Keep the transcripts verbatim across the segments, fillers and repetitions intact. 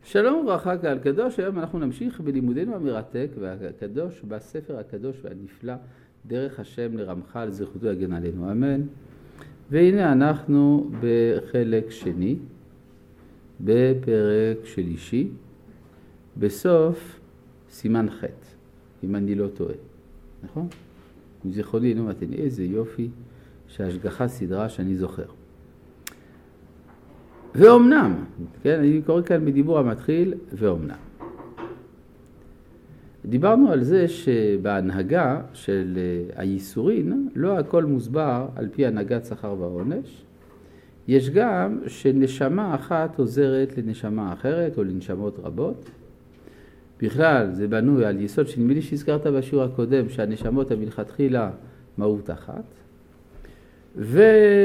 שלום וברכה קהל קדוש, היום אנחנו נמשיך בלימודנו המרתק והקדוש בספר הקדוש והנפלא דרך השם לרמח"ל זכותו יגן עלינו אמן. והנה אנחנו בחלק שני, בפרק שלישי, בסוף סימן ח', אם אני לא טועה, נכון? אם זכרוני אינו מתן, איזה יופי שהשגחה סדרה שאני זוכר. ואומנם, כן, אני קורא כאן בדיבור המתחיל, ואומנם. דיברנו על זה שבהנהגה של הייסורין, לא הכל מוסבר על פי הנהגת שכר ועונש. יש גם שנשמה אחת עוזרת לנשמה אחרת או לנשמות רבות. בכלל זה בנוי על יסוד שנדמה לי שהזכרת בשיעור הקודם שהנשמות המלכתחילה מהות אחת. ו...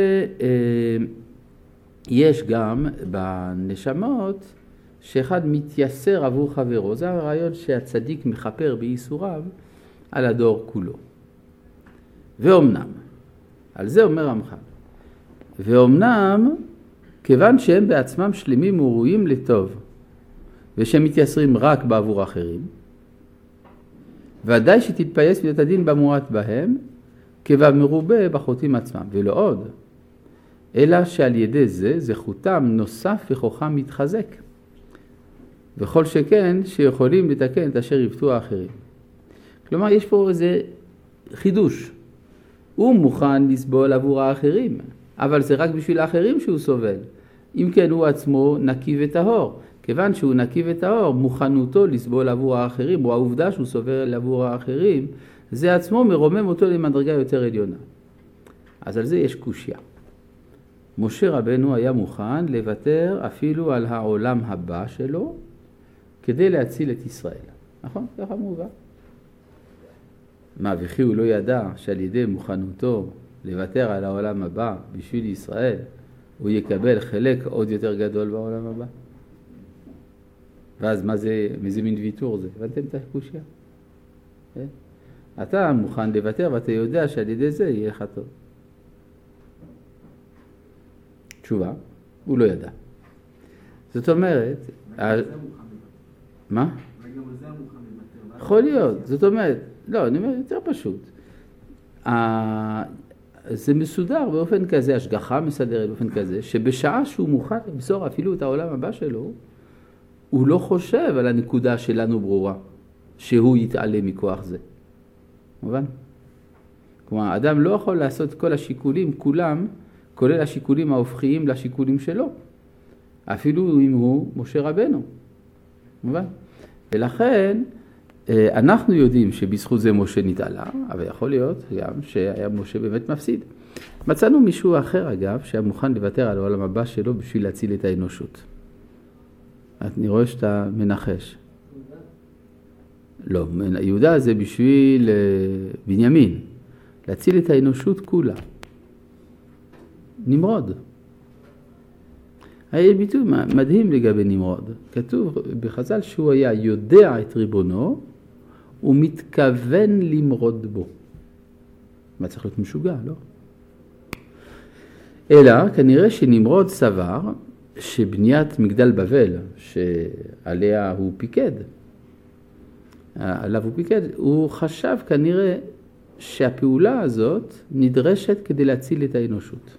יש גם בנשמות שאחד מתייסר עבור חברו. זה הרעיון שהצדיק מחפר בייסוריו על הדור כולו. ואומנם, על זה אומר רמח"ל, ואומנם כיוון שהם בעצמם שלמים וראויים לטוב ושהם מתייסרים רק בעבור אחרים, ודאי שתתפייס מידת הדין במועט בהם כבמרובה בחוטאים עצמם, ולא עוד. אלא שעל ידי זה זכותם נוסף וכוחם מתחזק. וכל שכן שיכולים לתקן את אשר יפתו האחרים. כלומר, יש פה איזה חידוש. הוא מוכן לסבול עבור האחרים, אבל זה רק בשביל האחרים שהוא סובל. אם כן, הוא עצמו נקי וטהור. כיוון שהוא נקי וטהור, מוכנותו לסבול עבור האחרים, או העובדה שהוא סובל עבור האחרים, זה עצמו מרומם אותו למדרגה יותר עליונה. אז על זה יש קושיה. משה רבנו היה מוכן לוותר אפילו על העולם הבא שלו כדי להציל את ישראל. נכון? ככה מובן. מה, וכי הוא לא ידע שעל ידי מוכנותו לוותר על העולם הבא בשביל ישראל, הוא יקבל חלק עוד יותר גדול בעולם הבא? ואז מה זה, איזה מין ויתור זה? הבנתם את הקושיה? אתה מוכן לוותר ואתה יודע שעל ידי זה יהיה לך טוב. תשובה, הוא לא ידע. זאת אומרת, מה? יכול להיות, זאת אומרת, לא, אני אומר יותר פשוט. זה מסודר באופן כזה, השגחה מסדרת באופן כזה, שבשעה שהוא מוכן למסור אפילו את העולם הבא שלו, הוא לא חושב על הנקודה שלנו ברורה, שהוא יתעלה מכוח זה. מובן? כלומר, האדם לא יכול לעשות כל השיקולים, כולם, כולל השיקולים ההופכיים לשיקולים שלו. אפילו אם הוא משה רבנו. מובן? ולכן, אנחנו יודעים שבזכות זה משה נתעלה, אבל יכול להיות גם שהיה משה באמת מפסיד. מצאנו מישהו אחר אגב, שהיה מוכן לוותר על העולם הבא שלו בשביל להציל את האנושות. אני רואה שאתה מנחש. לא, יהודה זה בשביל בנימין. להציל את האנושות כולה. נמרוד. היה ביטוי מדהים לגבי נמרוד. כתוב בחז"ל שהוא היה יודע את ריבונו ומתכוון למרוד בו. מה צריך להיות משוגע, לא? אלא כנראה שנמרוד סבר שבניית מגדל בבל, שעליה הוא פיקד, עליו הוא פיקד, הוא חשב כנראה שהפעולה הזאת נדרשת כדי להציל את האנושות.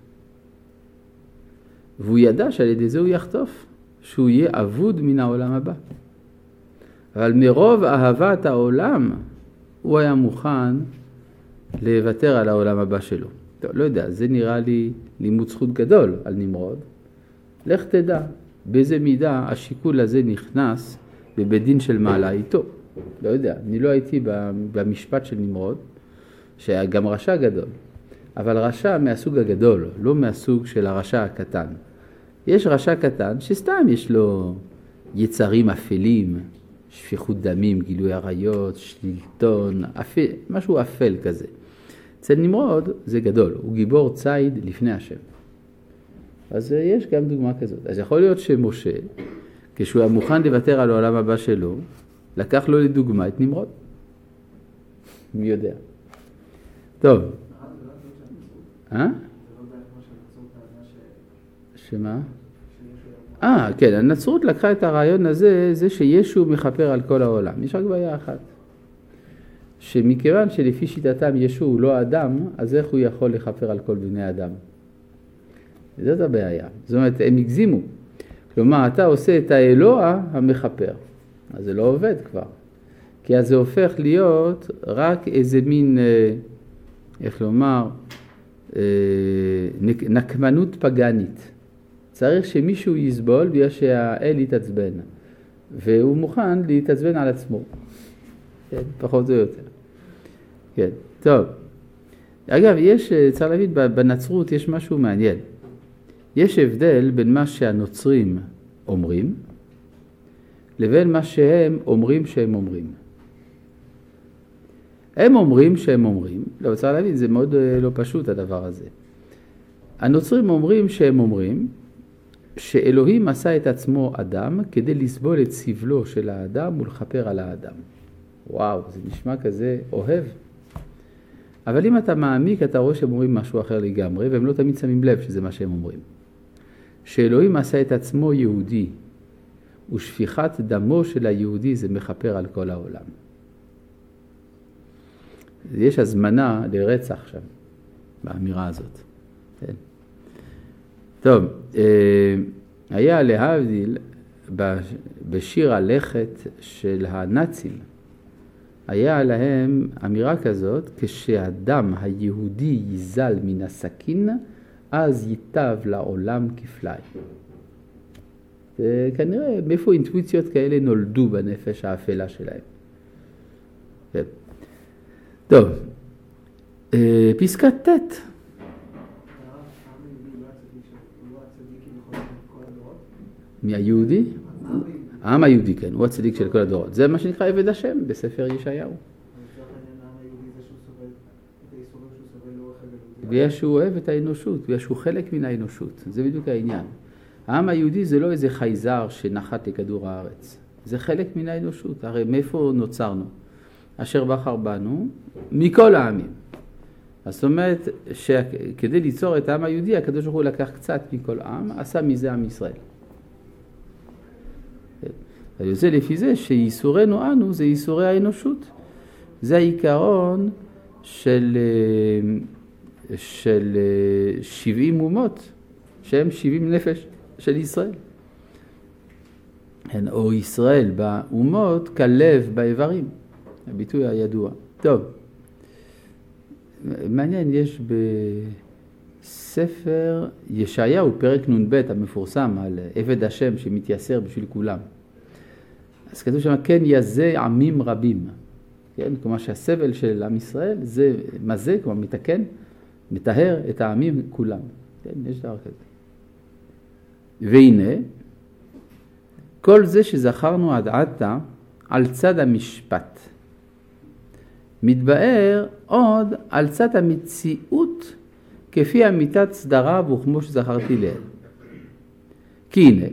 והוא ידע שעל ידי זה הוא יחטוף, שהוא יהיה אבוד מן העולם הבא. אבל מרוב אהבת העולם, הוא היה מוכן לוותר על העולם הבא שלו. טוב, לא יודע, זה נראה לי לימוד זכות גדול על נמרוד. לך תדע, באיזה מידה השיקול הזה נכנס בבית דין של מעלה איתו. לא יודע, אני לא הייתי במשפט של נמרוד, שהיה גם רשע גדול. אבל רשע מהסוג הגדול, לא מהסוג של הרשע הקטן. יש רשע קטן שסתם יש לו יצרים אפלים, שפיכות דמים, גילוי עריות, שלטון, אפל, משהו אפל כזה. אצל נמרוד זה גדול, הוא גיבור ציד לפני השם. אז יש גם דוגמה כזאת. אז יכול להיות שמשה, כשהוא היה מוכן לוותר על העולם הבא שלו, לקח לו לדוגמה את נמרוד. מי יודע. טוב. אה? שמה? אה, כן, הנצרות לקחה את הרעיון הזה, זה שישו מכפר על כל העולם. יש רק בעיה אחת. שמכיוון שלפי שיטתם ישו הוא לא אדם, אז איך הוא יכול לכפר על כל בני אדם? זאת הבעיה. זאת אומרת, הם הגזימו. כלומר, אתה עושה את האלוה המכפר. אז זה לא עובד כבר. כי אז זה הופך להיות רק איזה מין, איך לומר, נקמנות פגנית. צריך שמישהו יסבול בגלל שהאל יתעצבן. והוא מוכן להתעצבן על עצמו. כן, פחות או יותר. כן, טוב. אגב, יש, צריך להבין, בנצרות יש משהו מעניין. יש הבדל בין מה שהנוצרים אומרים, לבין מה שהם אומרים שהם אומרים. הם אומרים שהם אומרים, לא, צריך להבין, זה מאוד לא פשוט הדבר הזה. הנוצרים אומרים שהם אומרים, שאלוהים עשה את עצמו אדם כדי לסבול את סבלו של האדם ולכפר על האדם. וואו, זה נשמע כזה אוהב. אבל אם אתה מעמיק, אתה רואה שהם אומרים משהו אחר לגמרי, והם לא תמיד שמים לב שזה מה שהם אומרים. שאלוהים עשה את עצמו יהודי, ושפיכת דמו של היהודי זה מכפר על כל העולם. יש הזמנה לרצח שם, באמירה הזאת. כן. טוב, היה להבדיל בשיר הלכת של הנאצים, היה להם אמירה כזאת, כשהדם היהודי יזל מן הסכין, אז ייטב לעולם כפליים. כנראה מאיפה אינטואיציות כאלה נולדו בנפש האפלה שלהם. כן. טוב, פסקה ט'. מהיהודי? העם היהודי, כן, הוא הצדיק של כל הדורות. זה מה שנקרא עבד השם בספר ישעיהו. בגלל שהוא אוהב את האנושות, בגלל שהוא חלק מן האנושות. זה בדיוק העניין. העם היהודי זה לא איזה חייזר שנחת לכדור הארץ. זה חלק מן האנושות. הרי מאיפה נוצרנו? אשר בחר בנו מכל העמים. זאת אומרת שכדי ליצור את העם היהודי, הקדוש ברוך הוא לקח קצת מכל עם, עשה מזה עם ישראל. זה לפי זה שייסורנו אנו זה ייסורי האנושות. זה העיקרון של, של שבעים אומות, שהם שבעים נפש של ישראל. או ישראל באומות כלב באיברים. הביטוי הידוע. טוב, מעניין, יש בספר ישעיהו, פרק נון ב' המפורסם על עבד השם שמתייסר בשביל כולם. אז כתוב שם, כן יזה עמים רבים. כן? כלומר שהסבל של עם ישראל זה מזה, כלומר מתקן, מטהר את העמים כולם. כן, יש דבר כזה. והנה, כל זה שזכרנו עד עתה על צד המשפט. מתבאר עוד על צד המציאות כפי אמיתת סדרה וכמו שזכרתי לאל. כי הנה,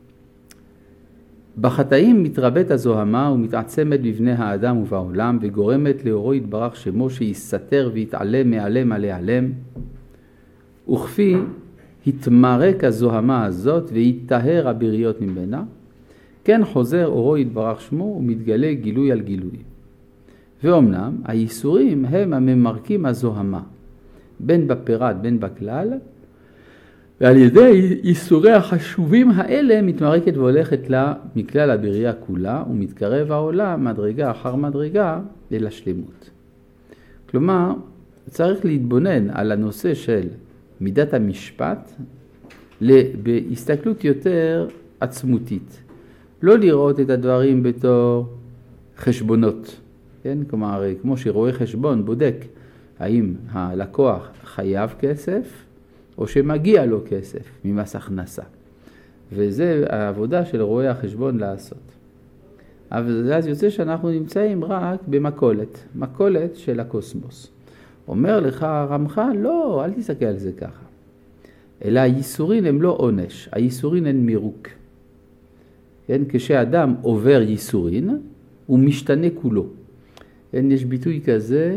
בחטאים מתרבת הזוהמה ומתעצמת בבני האדם ובעולם וגורמת לאורו יתברך שמו שיסתר ויתעלם מעלם עלי עלם, וכפי התמרק הזוהמה הזאת ויתטהר הבריות ממנה, כן חוזר אורו יתברך שמו ומתגלה גילוי על גילוי. ואומנם הייסורים הם הממרקים הזוהמה, בין בפירת בין בכלל, ועל ידי ייסורי החשובים האלה מתמרקת והולכת לה מכלל הבריאה כולה, ומתקרב העולם מדרגה אחר מדרגה אל השלמות. כלומר, צריך להתבונן על הנושא של מידת המשפט בהסתכלות יותר עצמותית. לא לראות את הדברים בתור חשבונות. כן? כלומר, כמו שרואה חשבון בודק האם הלקוח חייב כסף, או שמגיע לו כסף ממס הכנסה. וזה העבודה של רואי החשבון לעשות. אבל אז יוצא שאנחנו נמצאים רק במקולת, מקולת של הקוסמוס. אומר לך רמח"ל, לא, אל תסתכל על זה ככה. אלא הייסורין הם לא עונש, הייסורין הן מירוק. כן? כשאדם עובר ייסורין, הוא משתנה כולו. כן? יש ביטוי כזה,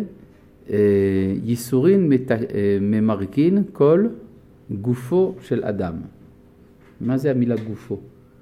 ייסורין ממרקין כל גופו של אדם. מה זה המילה גופו?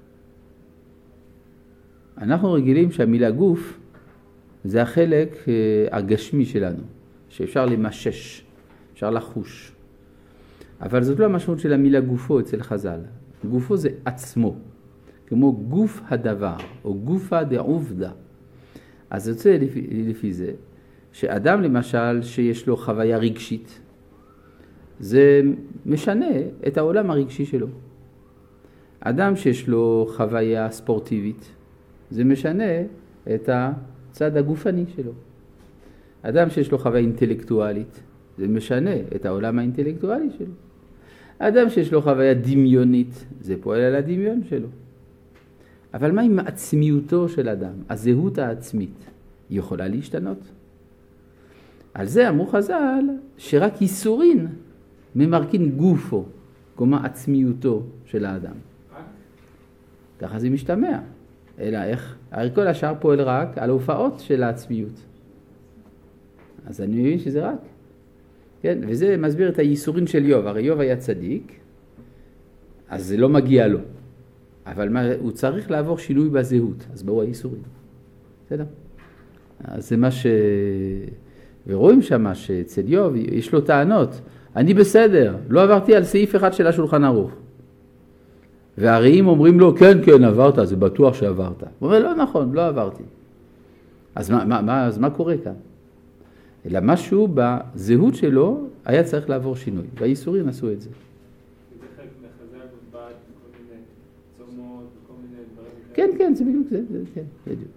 אנחנו רגילים שהמילה גוף זה החלק הגשמי שלנו, שאפשר למשש, אפשר לחוש. אבל זאת לא המשמעות של המילה גופו אצל חז"ל. גופו זה עצמו, כמו גוף הדבר, או גופה דעובדה. אז יוצא לפי, לפי זה, שאדם למשל שיש לו חוויה רגשית, זה משנה את העולם הרגשי שלו. אדם שיש לו חוויה ספורטיבית, זה משנה את הצד הגופני שלו. אדם שיש לו חוויה אינטלקטואלית, זה משנה את העולם האינטלקטואלי שלו. אדם שיש לו חוויה דמיונית, זה פועל על הדמיון שלו. אבל מה עם העצמיותו של אדם? הזהות העצמית, היא יכולה להשתנות? על זה אמרו חז"ל שרק ייסורין ממרכין גופו, כלומר עצמיותו של האדם. ככה זה משתמע. אלא איך? הרי כל השאר פועל רק על ההופעות של העצמיות. אז אני מבין שזה רק. כן? וזה מסביר את הייסורין של יוב. הרי יוב היה צדיק, אז זה לא מגיע לו. אבל מה, הוא צריך לעבור שינוי בזהות. אז בואו הייסורין. בסדר? אז זה מה ש... ורואים שמה שאצל יוב יש לו טענות. אני בסדר, לא עברתי על סעיף אחד של השולחן ערוך. והרעים אומרים לו, כן, כן, עברת, זה בטוח שעברת. הוא אומר, לא נכון, לא עברתי. אז מה, מה, מה, אז מה קורה כאן? אלא משהו בזהות שלו היה צריך לעבור שינוי. והייסורים עשו את זה. זה חלק מחז"ל בבעד, כל מיני צומות, כל מיני דברים. כן, כן, זה בדיוק זה, זה כן, בדיוק.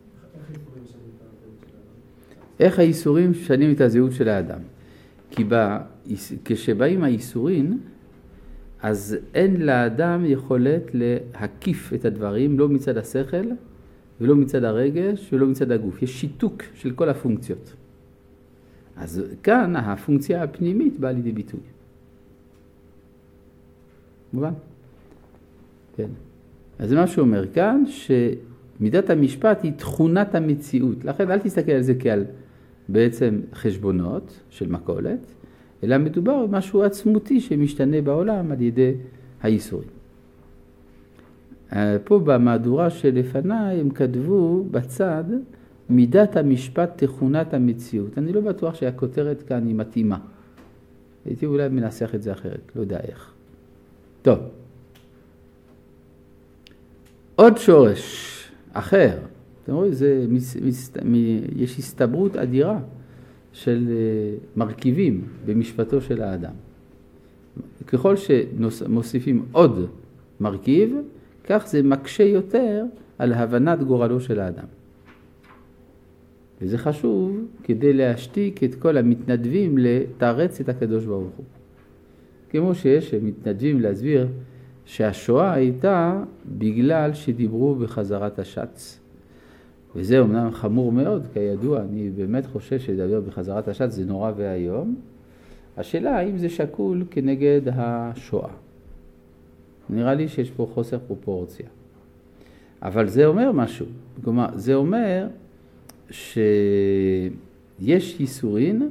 איך הייסורים משנים את הזהות של האדם? כי בא, כשבאים הייסורים, אז אין לאדם יכולת להקיף את הדברים, לא מצד השכל, ולא מצד הרגש, ולא מצד הגוף. יש שיתוק של כל הפונקציות. אז כאן הפונקציה הפנימית באה לידי ביטוי. מובן? כן. אז זה מה שאומר כאן, שמידת המשפט היא תכונת המציאות. לכן אל תסתכל על זה כעל בעצם חשבונות של מקולת, אלא מדובר במשהו עצמותי שמשתנה בעולם על ידי הייסורים. פה במהדורה שלפניי הם כתבו בצד מידת המשפט תכונת המציאות. אני לא בטוח שהכותרת כאן היא מתאימה. הייתי אולי מנסח את זה אחרת, לא יודע איך. טוב. עוד שורש אחר. אתם רואים, זה, יש הסתברות אדירה של מרכיבים במשפטו של האדם. ככל שמוסיפים עוד מרכיב, כך זה מקשה יותר על הבנת גורלו של האדם. וזה חשוב כדי להשתיק את כל המתנדבים לתרץ את הקדוש ברוך הוא. כמו שיש מתנדבים להסביר שהשואה הייתה בגלל שדיברו בחזרת השץ. וזה אומנם חמור מאוד, כידוע, אני באמת חושב שדבר בחזרת השץ זה נורא והיום. השאלה האם זה שקול כנגד השואה. נראה לי שיש פה חוסר פרופורציה. אבל זה אומר משהו. כלומר, זה אומר שיש ייסורין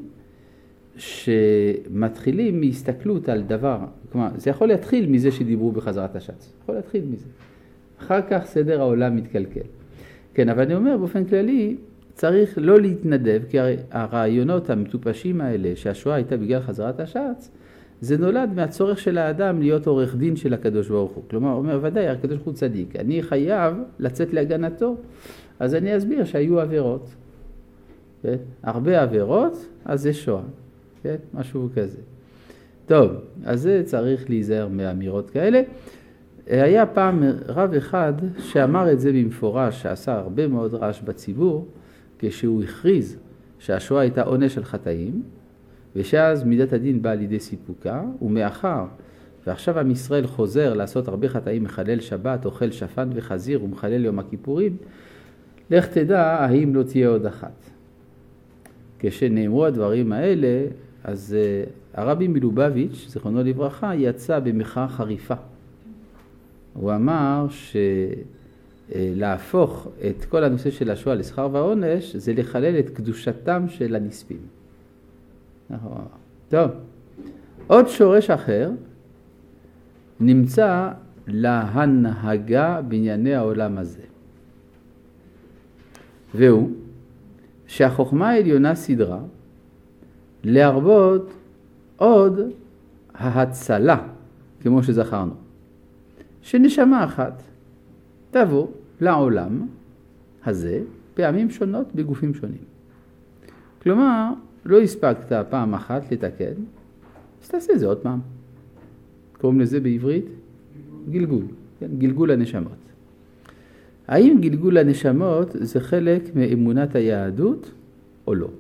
שמתחילים מהסתכלות על דבר. כלומר, זה יכול להתחיל מזה שדיברו בחזרת השץ. יכול להתחיל מזה. אחר כך סדר העולם מתקלקל. כן, אבל אני אומר באופן כללי, צריך לא להתנדב, כי הרעיונות המטופשים האלה, שהשואה הייתה בגלל חזרת השץ, זה נולד מהצורך של האדם להיות עורך דין של הקדוש ברוך הוא. כלומר, הוא אומר, ודאי, הקדוש ברוך הוא צדיק, אני חייב לצאת להגנתו, אז אני אסביר שהיו עבירות. כן? הרבה עבירות, אז זה שואה. כן? משהו כזה. טוב, אז זה צריך להיזהר מאמירות כאלה. היה פעם רב אחד שאמר את זה במפורש, שעשה הרבה מאוד רעש בציבור, כשהוא הכריז שהשואה הייתה עונש של חטאים, ושאז מידת הדין באה לידי סיפוקה, ומאחר, ועכשיו עם ישראל חוזר לעשות הרבה חטאים, מחלל שבת, אוכל שפן וחזיר, ומחלל יום הכיפורים, לך תדע, האם לא תהיה עוד אחת. כשנאמרו הדברים האלה, אז הרבי מלובביץ', זכרונו לברכה, יצא במחאה חריפה. הוא אמר שלהפוך את כל הנושא של השואה לשכר ועונש, זה לחלל את קדושתם של הנספים. טוב, עוד שורש אחר נמצא להנהגה בענייני העולם הזה. והוא שהחוכמה העליונה סדרה להרבות עוד ההצלה, כמו שזכרנו, שנשמה אחת תבוא לעולם הזה פעמים שונות בגופים שונים. כלומר, לא הספקת פעם אחת לתקן, אז תעשה זה עוד פעם. קוראים לזה בעברית גלגול, כן? גלגול הנשמות. האם גלגול הנשמות זה חלק מאמונת היהדות או לא?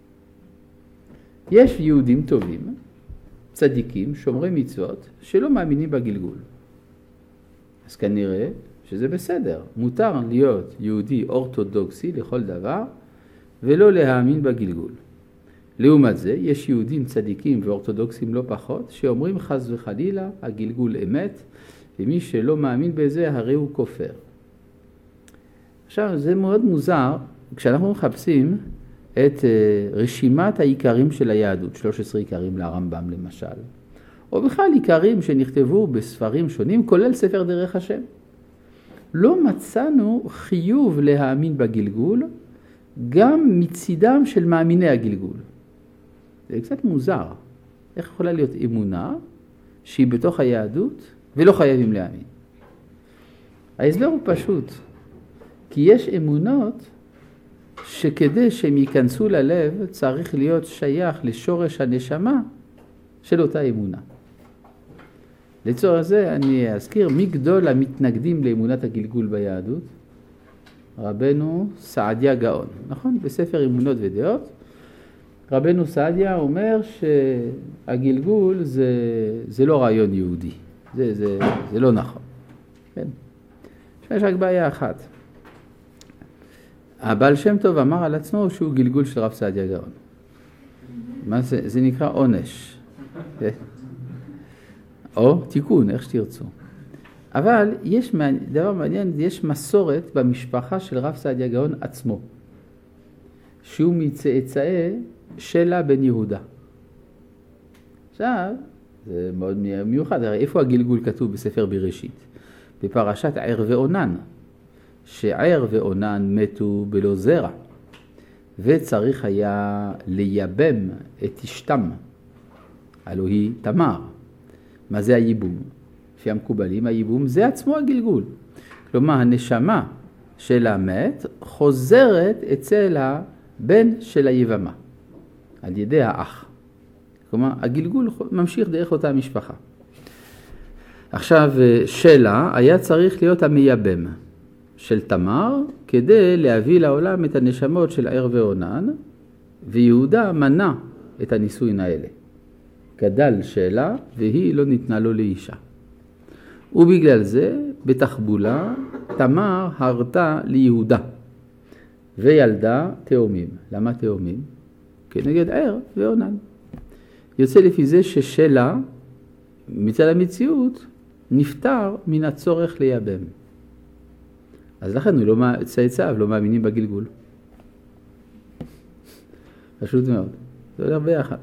יש יהודים טובים, צדיקים, שומרי מצוות, שלא מאמינים בגלגול. אז כנראה שזה בסדר. מותר להיות יהודי אורתודוקסי לכל דבר, ולא להאמין בגלגול. לעומת זה, יש יהודים צדיקים ואורתודוקסים לא פחות, שאומרים חס וחלילה, הגלגול אמת, ומי שלא מאמין בזה, הרי הוא כופר. עכשיו, זה מאוד מוזר, כשאנחנו מחפשים את רשימת העיקרים של היהדות, שלושה עשר עיקרים לרמב"ם למשל, או בכלל עיקרים שנכתבו בספרים שונים, כולל ספר דרך השם. לא מצאנו חיוב להאמין בגלגול, גם מצידם של מאמיני הגלגול. זה קצת מוזר. איך יכולה להיות אמונה שהיא בתוך היהדות ולא חייבים להאמין? ההסבר הוא פשוט, כי יש אמונות שכדי שהם ייכנסו ללב צריך להיות שייך לשורש הנשמה של אותה אמונה. לצורך זה אני אזכיר מי גדול המתנגדים לאמונת הגלגול ביהדות. רבנו סעדיה גאון, נכון? בספר אמונות ודעות, רבנו סעדיה אומר שהגלגול זה, זה לא רעיון יהודי, זה, זה, זה לא נכון. כן? יש רק בעיה אחת. הבעל שם טוב אמר על עצמו שהוא גלגול של רב סעדיה גאון. מה זה? זה נקרא עונש. כן? או תיקון, איך שתרצו. אבל יש דבר מעניין, יש מסורת במשפחה של רב סעדיה גאון עצמו, שהוא מצאצאי שלה בן יהודה. עכשיו, זה מאוד מיוחד, הרי איפה הגלגול כתוב בספר בראשית? בפרשת ער ועונן, שער ועונן מתו בלא זרע, וצריך היה לייבם את אשתם, הלוא היא תמר. מה זה הייבום? לפי המקובלים, הייבום זה עצמו הגלגול. כלומר, הנשמה של המת חוזרת אצל הבן של היבמה, על ידי האח. כלומר, הגלגול ממשיך דרך אותה משפחה. עכשיו, שלה היה צריך להיות המייבם של תמר, כדי להביא לעולם את הנשמות של ער ועונן, ויהודה מנע את הנישואין האלה. גדל שלה, והיא לא ניתנה לו לאישה. ובגלל זה, בתחבולה, תמר הרתה ליהודה, וילדה תאומים. למה תאומים? כנגד ער ועונן. יוצא לפי זה ששלה, מצד המציאות, נפטר מן הצורך לייבם. אז לכן הוא לא, צאצאיו לא מאמינים בגלגול. פשוט מאוד. זה הולך ביחד.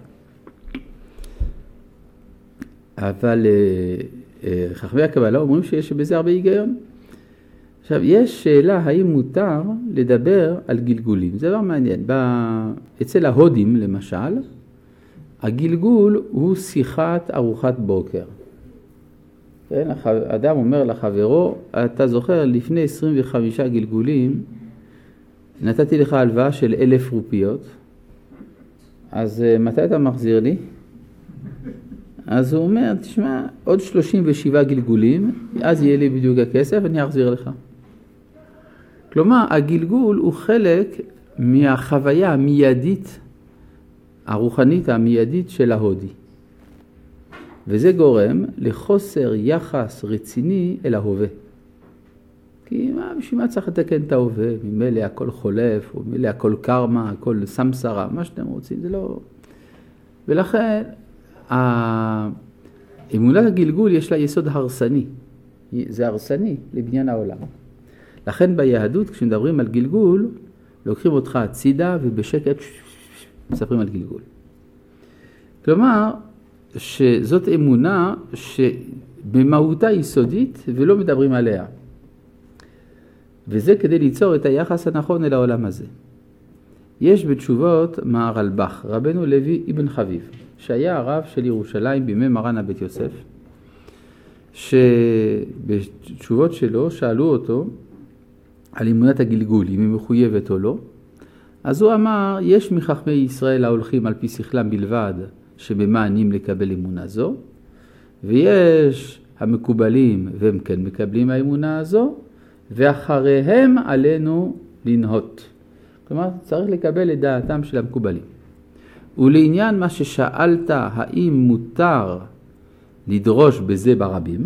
אבל חכמי הקבלה אומרים שיש בזה הרבה היגיון. עכשיו, יש שאלה האם מותר לדבר על גלגולים. זה דבר מעניין. אצל ההודים, למשל, הגלגול הוא שיחת ארוחת בוקר. כן? אדם אומר לחברו, אתה זוכר, לפני עשרים וחמישה גלגולים, נתתי לך הלוואה של אלף רופיות, אז מתי אתה מחזיר לי? אז הוא אומר, תשמע, עוד שלושים ושבעה גלגולים, אז יהיה לי בדיוק הכסף, אני אחזיר לך. כלומר, הגלגול הוא חלק מהחוויה המיידית, הרוחנית המיידית של ההודי. וזה גורם לחוסר יחס רציני אל ההווה. כי מה, בשביל מה צריך לתקן את ההווה? ממילא הכל חולף, או ממילא הכל קרמה, הכל סמסרה, מה שאתם רוצים, זה לא... ולכן, אמונת הגלגול יש לה יסוד הרסני. זה הרסני לבניין העולם. לכן ביהדות, כשמדברים על גלגול, לוקחים אותך הצידה ובשקט מספרים על גלגול. כלומר, שזאת אמונה שבמהותה יסודית ולא מדברים עליה. וזה כדי ליצור את היחס הנכון אל העולם הזה. יש בתשובות מהרלב"ח, רבנו לוי אבן חביב, שהיה הרב של ירושלים בימי מרן הבית יוסף, שבתשובות שלו שאלו אותו על אמונת הגלגול, אם היא מחויבת או לא. אז הוא אמר, יש מחכמי ישראל ההולכים על פי שכלם בלבד, שממאנים לקבל אמונה זו, ויש המקובלים והם כן מקבלים האמונה הזו, ואחריהם עלינו לנהות. כלומר, צריך לקבל את דעתם של המקובלים. ולעניין מה ששאלת, האם מותר לדרוש בזה ברבים,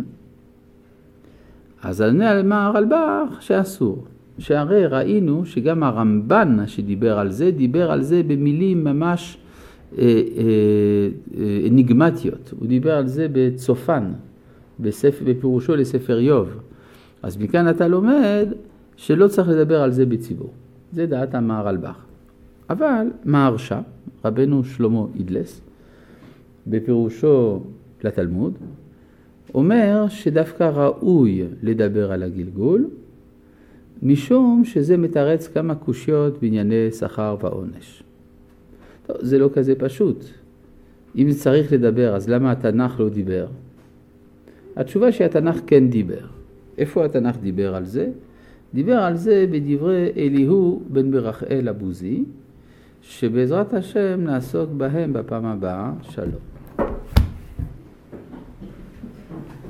אז ענה על מה הרלב"ח שאסור. שהרי ראינו שגם הרמב"ן שדיבר על זה, דיבר על זה במילים ממש אה, אה, אניגמטיות. הוא דיבר על זה בצופן, בספר, בפירושו לספר איוב. אז מכאן אתה לומד שלא צריך לדבר על זה בציבור. זה דעת הרלב"ח. אבל מהרש"א, רבנו שלמה אידלס, בפירושו לתלמוד, אומר שדווקא ראוי לדבר על הגלגול, משום שזה מתרץ כמה קושיות בענייני שכר ועונש. טוב, זה לא כזה פשוט. אם צריך לדבר, אז למה התנ"ך לא דיבר? התשובה שהתנ"ך כן דיבר. איפה התנ"ך דיבר על זה? דיבר על זה בדברי אליהו בן ברכאל הבוזי, שבעזרת השם נעסוק בהם בפעם הבאה. שלום.